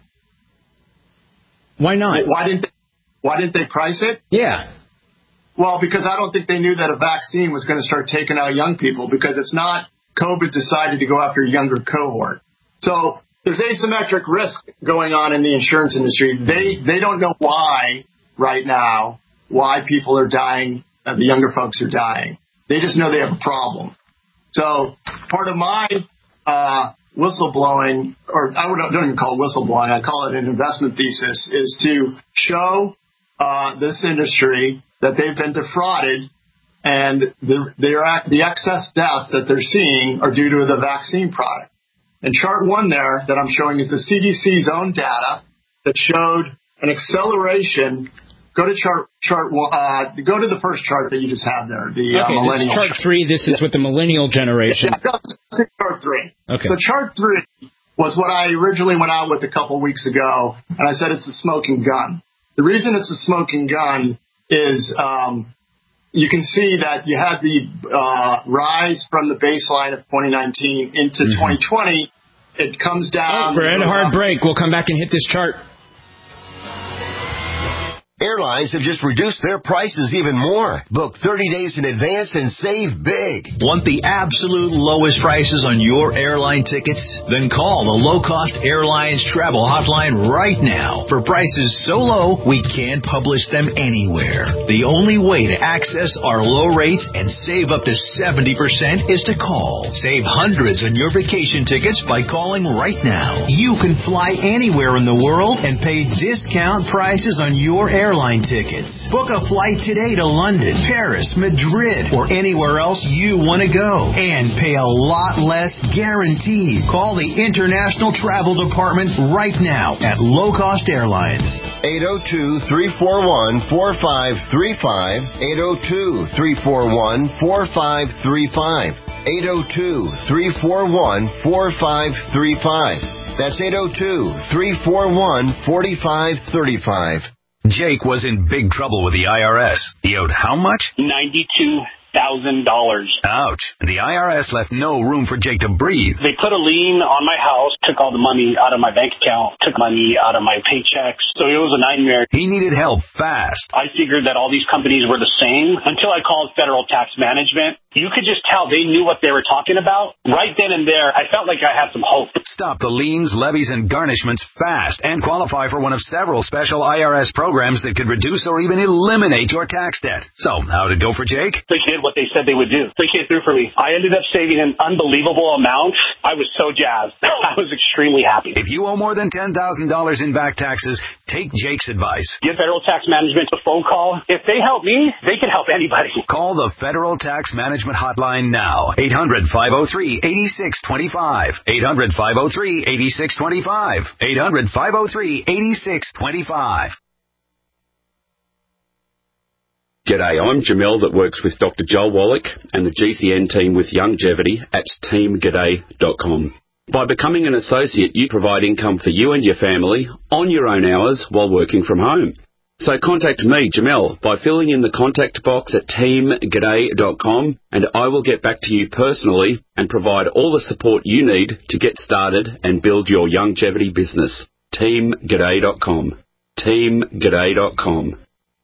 Speaker 5: why not?
Speaker 12: Why didn't they price it?
Speaker 5: Yeah.
Speaker 12: Well, because I don't think they knew that a vaccine was going to start taking out young people, because it's not COVID decided to go after a younger cohort. So there's asymmetric risk going on in the insurance industry. They don't know why right now, why people are dying, the younger folks are dying. They just know they have a problem. So part of my whistleblowing, or I don't even call it whistleblowing, I call it an investment thesis, is to show this industry that they've been defrauded, and the excess deaths that they're seeing are due to the vaccine product. And chart one there that I'm showing is the CDC's own data that showed an acceleration. Go to chart one. Go to the first chart that you just had there. The millennial.
Speaker 5: This is chart 3. This is with the millennial generation.
Speaker 12: Yeah, chart 3.
Speaker 5: Okay.
Speaker 12: So chart 3 was what I originally went out with a couple of weeks ago, and I said it's a smoking gun. The reason it's a smoking gun is you can see that you had the rise from the baseline of 2019 into 2020. It comes down.
Speaker 5: We're at a hard break. We'll come back and hit this chart.
Speaker 14: Airlines have just reduced their prices even more. Book 30 days in advance and save big.
Speaker 13: Want the absolute lowest prices on your airline tickets? Then call the Low Cost Airlines Travel Hotline right now. For prices so low, we can't publish them anywhere. The only way to access our low rates and save up to 70% is to call. Save hundreds on your vacation tickets by calling right now. You can fly anywhere in the world and pay discount prices on your airline tickets. Book a flight today to London, Paris, Madrid, or anywhere else you want to go, and pay a lot less guaranteed. Call the International Travel Department right now at Low Cost Airlines.
Speaker 14: 802-341-4535. 802-341-4535. 802-341-4535. That's 802-341-4535.
Speaker 3: Jake was in big trouble with the IRS. He owed how much?
Speaker 18: $92,000.
Speaker 3: Ouch. The IRS left no room for Jake to breathe.
Speaker 18: They put a lien on my house, took all the money out of my bank account, took money out of my paychecks. So it was a nightmare.
Speaker 3: He needed help fast.
Speaker 18: I figured that all these companies were the same until I called Federal Tax Management. You could just tell they knew what they were talking about. Right then and there, I felt like I had some hope.
Speaker 3: Stop the liens, levies, and garnishments fast and qualify for one of several special IRS programs that could reduce or even eliminate your tax debt. So, how'd it go for Jake?
Speaker 18: They did what they said they would do. They came through for me. I ended up saving an unbelievable amount. I was so jazzed. I was extremely happy.
Speaker 3: If you owe more than $10,000 in back taxes, take Jake's advice.
Speaker 18: Give Federal Tax Management a phone call. If they help me, they can help anybody.
Speaker 3: Call the Federal Tax Management Hotline now. 800-503-8625. 800-503-8625. 800-503-8625.
Speaker 11: G'day, I'm Jamel that works with Dr. Joel Wallach and the GCN team with Longevity at teamg'day.com. By becoming an associate, you provide income for you and your family on your own hours while working from home. So contact me, Jamel, by filling in the contact box at teamg'day.com, and I will get back to you personally and provide all the support you need to get started and build your longevity business. TeamG'day.com. TeamG'day.com.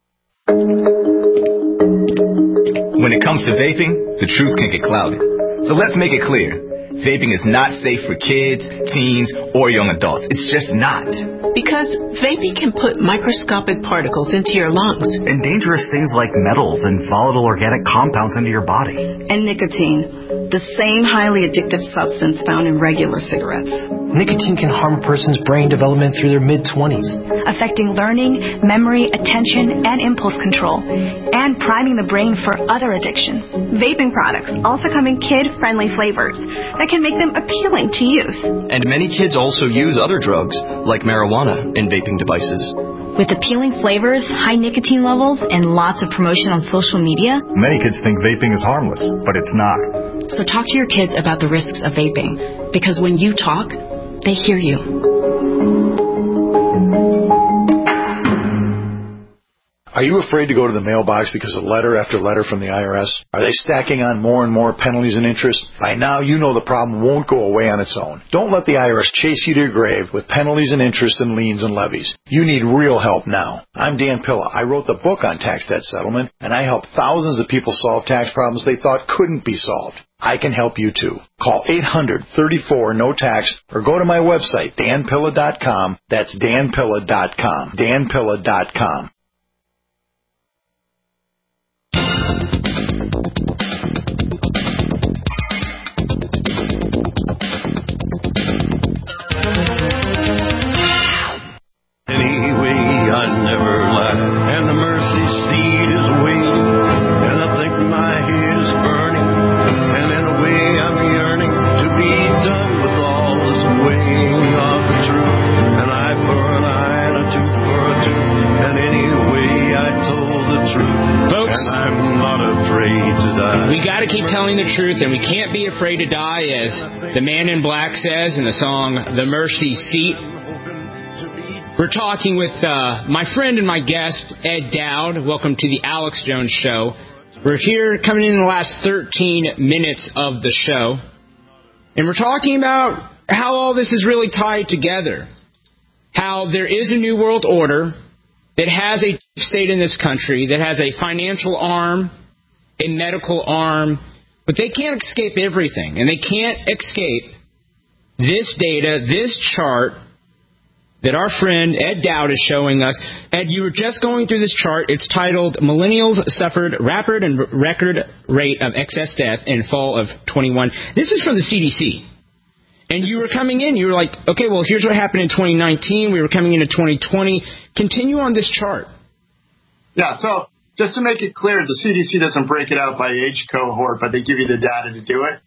Speaker 19: When it comes to vaping, the truth can get clouded. So let's make it clear. Vaping is not safe for kids, teens, or young adults. It's just not.
Speaker 20: Because vaping can put microscopic particles into your lungs.
Speaker 21: And dangerous things like metals and volatile organic compounds into your body.
Speaker 22: And nicotine, the same highly addictive substance found in regular cigarettes.
Speaker 23: Nicotine can harm a person's brain development through their mid-20s,
Speaker 24: affecting learning, memory, attention, and impulse control, and priming the brain for other addictions.
Speaker 25: Vaping products also come in kid-friendly flavors that can make them appealing to youth.
Speaker 26: And many kids also use other drugs, like marijuana, in vaping devices.
Speaker 24: With appealing flavors, high nicotine levels, and lots of promotion on social media,
Speaker 21: many kids think vaping is harmless, but it's not.
Speaker 24: So talk to your kids about the risks of vaping, because when you talk, they hear you.
Speaker 27: Are you afraid to go to the mailbox because of letter after letter from the IRS? Are they stacking on more and more penalties and interest? By now, you know the problem won't go away on its own. Don't let the IRS chase you to your grave with penalties and interest and liens and levies. You need real help now. I'm Dan Pilla. I wrote the book on tax debt settlement, and I help thousands of people solve tax problems they thought couldn't be solved. I can help you too. Call 800-34-NO-TAX or go to my website, danpilla.com. That's danpilla.com. danpilla.com.
Speaker 4: Anyway, I never lie, and the mercy seat is waiting, and I think my head is burning, and in a way I'm yearning to be done with all this weighing of the truth. An eye for an eye and a tooth for a tooth, and anyway I told the truth,
Speaker 5: folks,
Speaker 4: and I'm not afraid to die.
Speaker 5: We got to keep telling the truth, and we can't be afraid to die, as the Man in Black says in the song "The Mercy Seat." We're talking with my friend and my guest, Ed Dowd. Welcome to the Alex Jones Show. We're here coming in the last 13 minutes of the show. And we're talking about how all this is really tied together. How there is a new world order that has a state in this country, that has a financial arm, a medical arm, but they can't escape everything. And they can't escape this data, this chart, that our friend Ed Dowd is showing us. Ed, you were just going through this chart. It's titled "Millennials Suffered Rapid and Record Rate of Excess Death in Fall of 21." This is from the CDC. And you were coming in, you were like, okay, well, here's what happened in 2019. We were coming into 2020. Continue on this chart.
Speaker 12: Yeah, so just to make it clear, the CDC doesn't break it out by age cohort, but they give you the data to do it.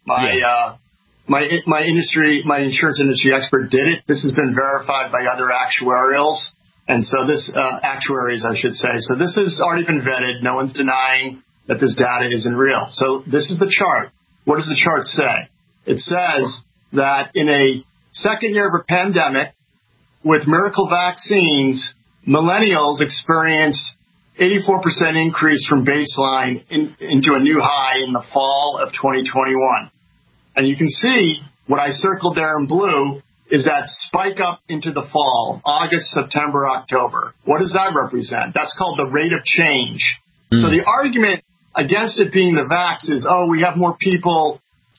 Speaker 12: My insurance industry expert did it. This has been verified by other actuarials. And so actuaries, I should say. So this has already been vetted. No one's denying that this data isn't real. So this is the chart. What does the chart say? It says that in a second year of a pandemic, with miracle vaccines, millennials experienced 84% increase from baseline into a new high in the fall of 2021. And you can see what I circled there in blue is that spike up into the fall, August, September, October. What does that represent? That's called the rate of change. So the argument against it being the vax is, we have more people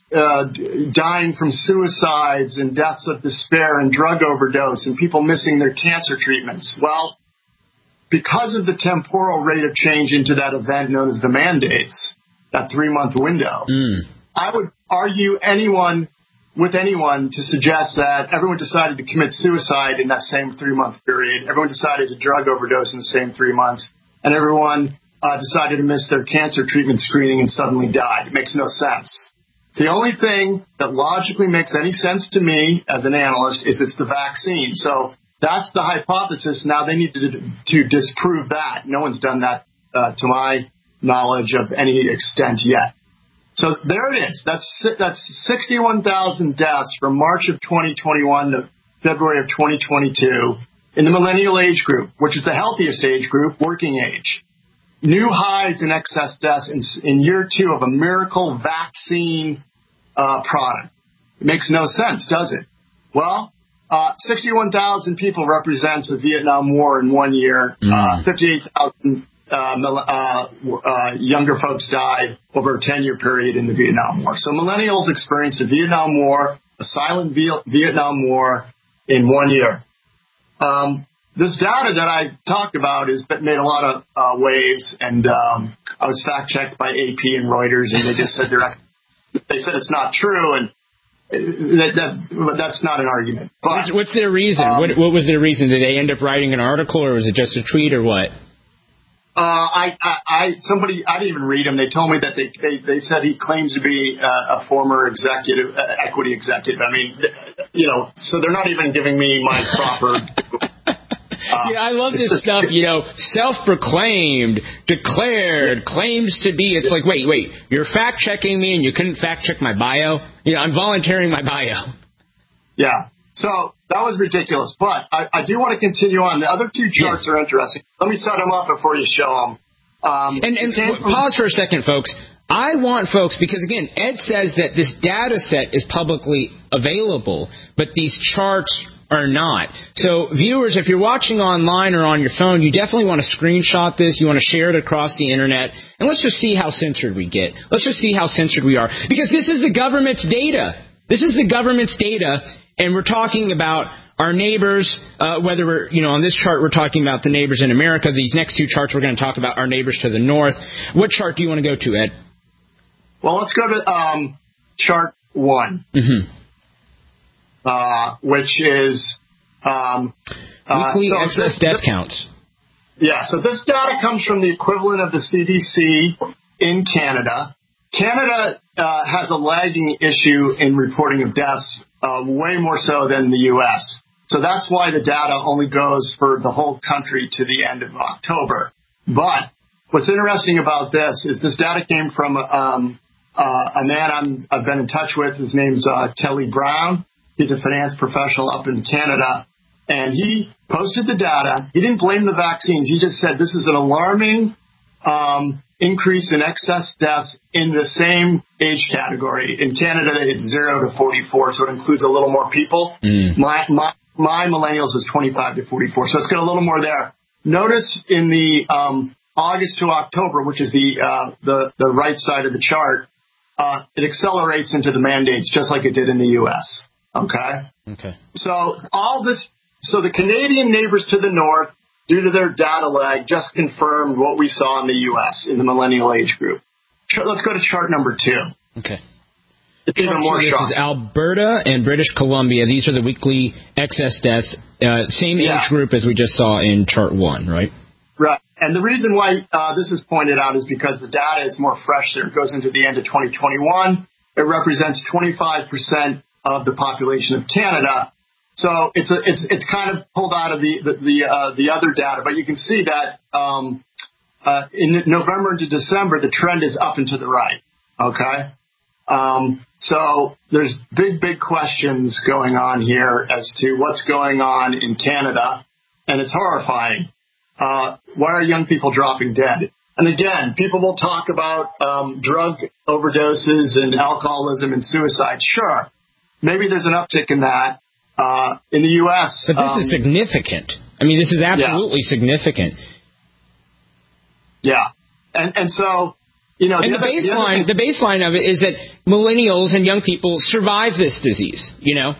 Speaker 12: dying from suicides and deaths of despair and drug overdose and people missing their cancer treatments. Well, because of the temporal rate of change into that event known as the mandates, that 3-month window, I would argue with anyone to suggest that everyone decided to commit suicide in that same 3-month period, everyone decided to drug overdose in the same 3 months, and everyone decided to miss their cancer treatment screening and suddenly died. It makes no sense. The only thing that logically makes any sense to me as an analyst is it's the vaccine. So that's the hypothesis. Now they need to disprove that. No one's done that to my knowledge of any extent yet. So there it is. That's 61,000 deaths from March of 2021 to February of 2022 in the millennial age group, which is the healthiest age group, working age. New highs in excess deaths in year 2 of a miracle vaccine product. It makes no sense, does it? Well, 61,000 people represents the Vietnam War in 1 year. 58,000 younger folks died over a 10-year period in the Vietnam War. So millennials experienced a Vietnam War, a silent Vietnam War in 1 year. This data that I talked about has made a lot of waves, and I was fact-checked by AP and Reuters, and they just said it's not true, and that's not an argument. But,
Speaker 5: what's their reason? What was their reason? Did they end up writing an article, or was it just a tweet, or what?
Speaker 12: I didn't even read him. They told me that they said he claims to be a former executive, equity executive. I mean, so they're not even giving me my proper.
Speaker 5: I love this stuff, self-proclaimed, declared, claims to be. It's like, wait, you're fact-checking me and you couldn't fact-check my bio? I'm volunteering my bio.
Speaker 12: Yeah. So that was ridiculous. But I do want to continue on. The other two charts are interesting. Let me set them up before you show them.
Speaker 5: And pause for a second, folks. I want folks, because again, Ed says that this data set is publicly available, but these charts are not. So viewers, if you're watching online or on your phone, you definitely want to screenshot this. You want to share it across the internet. And let's just see how censored we get. Let's just see how censored we are. Because this is the government's data. This is the government's data. And we're talking about our neighbors, whether we're, on this chart, we're talking about the neighbors in America. These next two charts, we're going to talk about our neighbors to the north. What chart do you want to go to, Ed?
Speaker 12: Well, let's go to chart 1. Mm-hmm. Which is
Speaker 5: weekly excess death counts.
Speaker 12: Yeah, so this data comes from the equivalent of the CDC in Canada. Canada has a lagging issue in reporting of deaths, way more so than the U.S. So that's why the data only goes for the whole country to the end of October. But what's interesting about this is this data came from a man I've been in touch with. His name's Kelly Brown. He's a finance professional up in Canada, and he posted the data. He didn't blame the vaccines. He just said this is an alarming increase in excess deaths in the same age category. In Canada, it's 0 to 44, so it includes a little more people. My millennials was 25 to 44, so it's got a little more there. Notice in the August to October, which is the right side of the chart, it accelerates into the mandates just like it did in the U.S. Okay. So the Canadian neighbors to the north, due to their data lag, just confirmed what we saw in the U.S. in the millennial age group. Let's go to chart number 2.
Speaker 5: Okay.
Speaker 12: It's even more shocking.
Speaker 5: This is Alberta and British Columbia. These are the weekly excess deaths, same age group as we just saw in chart 1, right?
Speaker 12: Right. And the reason why this is pointed out is because the data is more fresh there. It goes into the end of 2021. It represents 25% of the population of Canada. So it's kind of pulled out of the other data, but you can see that in November into December the trend is up and to the right. Okay, so there's big questions going on here as to what's going on in Canada, and it's horrifying. Why are young people dropping dead? And again, people will talk about drug overdoses and alcoholism and suicide. Sure, maybe there's an uptick in that. In the U.S.
Speaker 5: But this is significant. I mean, this is absolutely significant.
Speaker 12: Yeah. And so,
Speaker 5: and the baseline of it is that millennials and young people survive this disease,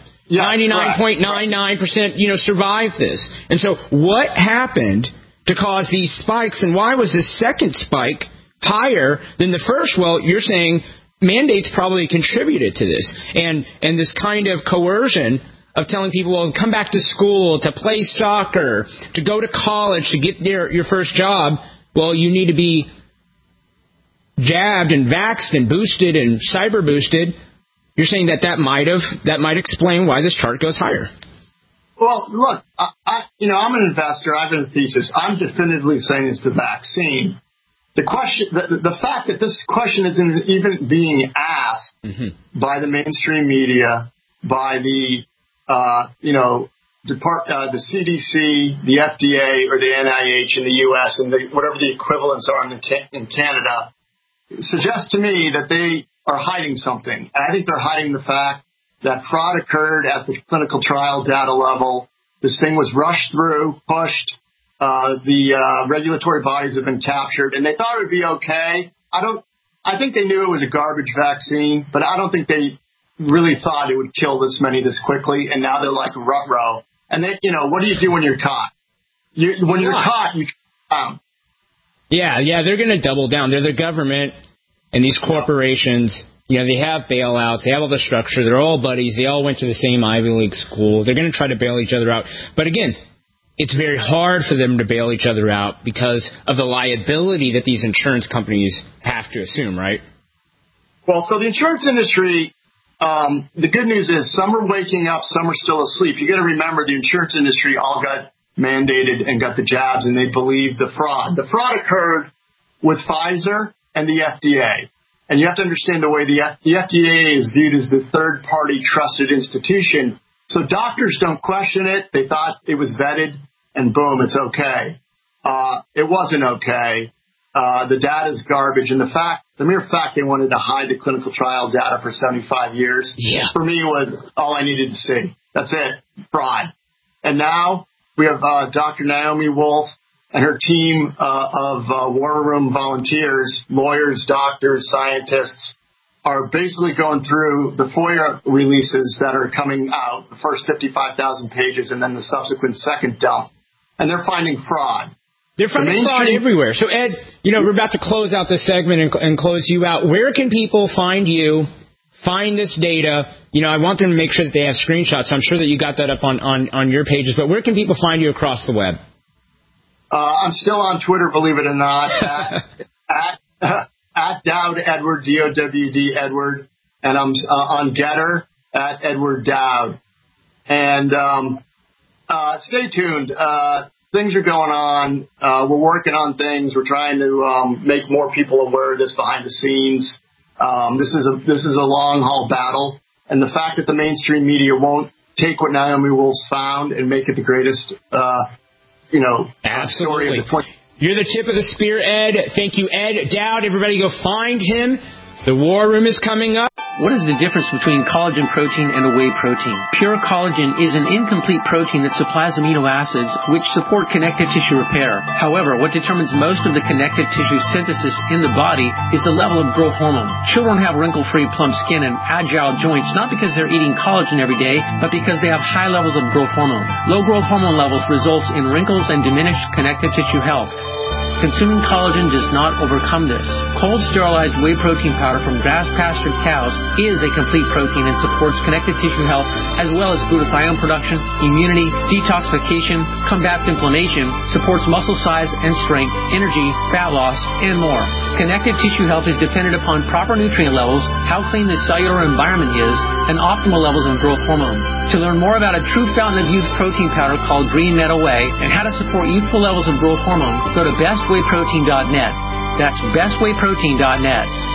Speaker 5: 99.99%, survive this. And so what happened to cause these spikes, and why was this second spike higher than the first? Well, you're saying mandates probably contributed to this. And this kind of coercion of telling people, well, come back to school, to play soccer, to go to college, to get your first job. Well, you need to be jabbed and vaxxed and boosted and cyber boosted. You're saying that might explain why this chart goes higher.
Speaker 12: Well, look, I'm an investor. I have a thesis. I'm definitively saying it's the vaccine. The question, the fact that this question isn't even being asked by the mainstream media, by the the CDC, the FDA, or the NIH in the U.S. and whatever the equivalents are in Canada, suggests to me that they are hiding something. I think they're hiding the fact that fraud occurred at the clinical trial data level. This thing was rushed through, pushed. The regulatory bodies have been captured, and they thought it would be okay. I think they knew it was a garbage vaccine, but I don't think they really thought it would kill this many this quickly. And now they're like ruh-roh. And they, what do you do when you're caught? When you're caught, you come down.
Speaker 5: Yeah, they're going to double down. They're the government, and these corporations, they have bailouts. They have all the structure. They're all buddies. They all went to the same Ivy League school. They're going to try to bail each other out. But again, it's very hard for them to bail each other out because of the liability that these insurance companies have to assume, right?
Speaker 12: Well, so the insurance industry, the good news is some are waking up, some are still asleep. You got to remember the insurance industry all got mandated and got the jabs, and they believed the fraud. The fraud occurred with Pfizer and the FDA. And you have to understand the way the FDA is viewed as the third-party trusted institution. So doctors don't question it. They thought it was vetted, and boom, it's okay. It wasn't okay. The data is garbage. And the mere fact they wanted to hide the clinical trial data for 75 years, for me, was all I needed to see. That's it. Fraud. And now we have Dr. Naomi Wolf and her team of War Room volunteers, lawyers, doctors, scientists, are basically going through the FOIA releases that are coming out, the first 55,000 pages and then the subsequent second dump. And they're finding fraud.
Speaker 5: They're finding fraud everywhere. So, Ed, we're about to close out this segment and close you out. Where can people find you, find this data? I want them to make sure that they have screenshots. I'm sure that you got that up on your pages. But where can people find you across the web?
Speaker 12: I'm still on Twitter, believe it or not, at Dowd Edward, D-O-W-D Edward, and I'm on Getter at Edward Dowd. And stay tuned. Things are going on. We're working on things. We're trying to make more people aware of this behind the scenes. This is a long haul battle, and the fact that the mainstream media won't take what Naomi Wolf's found and make it the greatest, story of the 20th.
Speaker 5: You're the tip of the spear, Ed. Thank you, Ed Dowd. Everybody go find him. The War Room is coming up.
Speaker 1: What is the difference between collagen protein and a whey protein? Pure collagen is an incomplete protein that supplies amino acids which support connective tissue repair. However, what determines most of the connective tissue synthesis in the body is the level of growth hormone. Children have wrinkle-free plump skin and agile joints not because they're eating collagen every day, but because they have high levels of growth hormone. Low growth hormone levels results in wrinkles and diminished connective tissue health. Consuming collagen does not overcome this. Cold sterilized whey protein powder from grass-pastured cows is a complete protein and supports connective tissue health as well as glutathione production, immunity, detoxification, combats inflammation, supports muscle size and strength, energy, fat loss, and more. Connective tissue health is dependent upon proper nutrient levels, how clean the cellular environment is, and optimal levels of growth hormone. To learn more about a true fountain of youth protein powder called Green Meadow Whey and how to support youthful levels of growth hormone, go to bestwayprotein.net. That's bestwayprotein.net.